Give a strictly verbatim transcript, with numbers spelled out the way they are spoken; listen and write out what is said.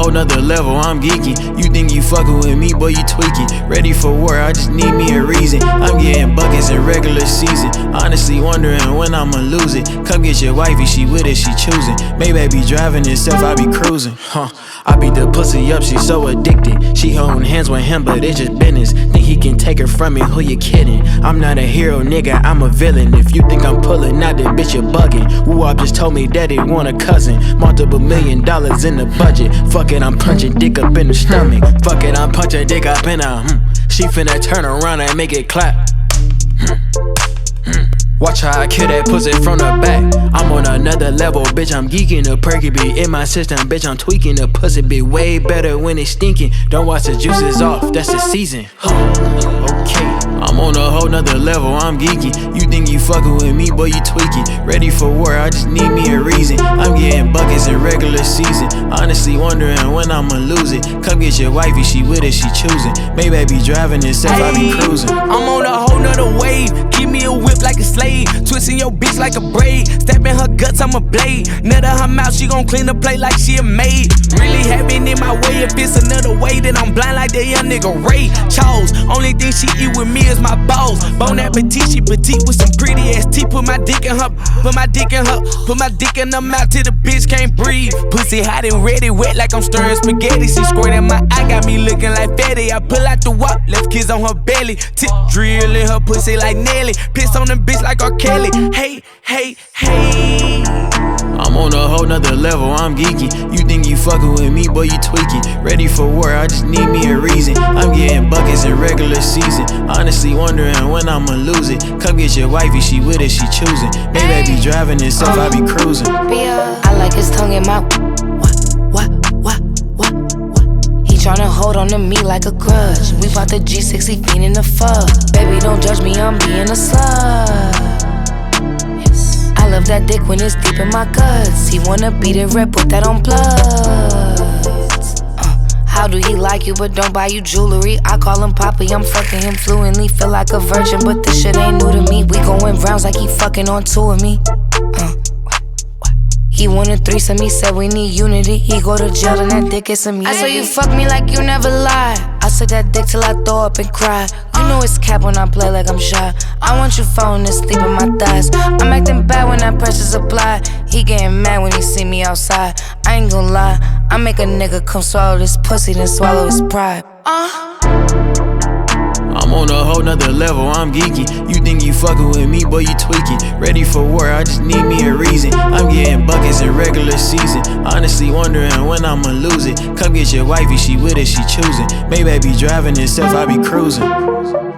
whole nother level, I'm geeky. You think you fucking with me, boy, you tweaking. Ready for war, I just need me a reason. I'm getting buckets in regular season. Honestly wondering when I'ma lose it. Come get your wifey, she with it, she choosing. Maybe I be driving itself, I be cruising. Huh, I beat the pussy up, she so addicted. She holding hands with him, but it's just business. Think he can take her from me, who you kidding? I'm not a hero, nigga, I'm a villain. If you think I'm pulling out, then bitch, you're bugging. Woo Up just told me that he want a cousin. Multiple million dollars in the budget. Fuck it, I'm punching dick up in the stomach. Fuck it, I'm punching dick up in a hmm. She finna turn around and make it clap. hmm. Hmm. Watch how I kill that pussy from the back. I'm on another level, bitch, I'm geeking. The perky be in my system, bitch, I'm tweaking. The pussy be way better when it's stinking. Don't watch the juices off, that's the season. Huh. Okay, I'm on a whole nother level, I'm geeky. You think you fucking with me, boy, you tweaking. Ready for war, I just need me a reason. I'm getting buckets in regular season. Honestly wondering when I'ma lose it. Come get your wifey, she with it, she choosing. Maybe I be driving itself, I be cruising. I'm on a whole nother wave. Give me a whip like a slave. Twisting your bitch like a braid. Stabbing her guts, I'm a blade. Nut of her mouth, she gon' clean the plate like she a maid. Really having in my way. If it's another way, then I'm blind like that young nigga Ray Charles. Only thing she eat with me is my balls. Bon appetit, she petite with some pretty ass teeth. Put my dick in her, put my dick in her, put my dick in her mouth till the bitch can't breathe. Pussy hot and ready, wet like I'm stirring spaghetti. She squirting my eye, got me looking like fatty. I pull out the wop, left kiss on her belly. Tip drill in her pussy like Nelly. Piss on the bitch like R. Kelly. Hey, hey, hey. I'm on a whole nother level, I'm geeky. You think you fucking with me, boy, you tweaking. Ready for war, I just need me a reason. I'm getting buckets in regular season. Honestly wondering when I'ma lose it. Come get your wifey, she with it, she choosing. Maybe I be driving itself, I be cruising. I like his tongue in my what, what, what, what, what. He tryna hold on to me like a grudge. We bought the G sixty fiend in the fuck. Baby, don't judge me, I'm being a slut. I love that dick when it's deep in my guts. He wanna beat it red, put that on bloods. uh, How do he like you but don't buy you jewelry? I call him Poppy, I'm fucking him fluently. Feel like a virgin, but this shit ain't new to me. We going rounds like he fucking on two of me. uh, He wanted threesome, he said we need unity. He go to jail and that dick is immunity. I saw you fuck me like you never lied. I suck that dick till I throw up and cry. You know it's cap when I play like I'm shy. I want you falling asleep in my thighs. I'm acting bad when that pressure's applied. He getting mad when he see me outside. I ain't gon' lie, I make a nigga come swallow this pussy, then swallow his pride. uh. I'm on a whole nother level, I'm geeky. You think you fucking with me, boy, you tweaking. Ready for war, I just need me a reason. I'm getting buckets in regular season. Honestly wondering when I'ma lose it. Come get your wifey, she with it, she choosing. Maybe I be driving itself, I be cruising.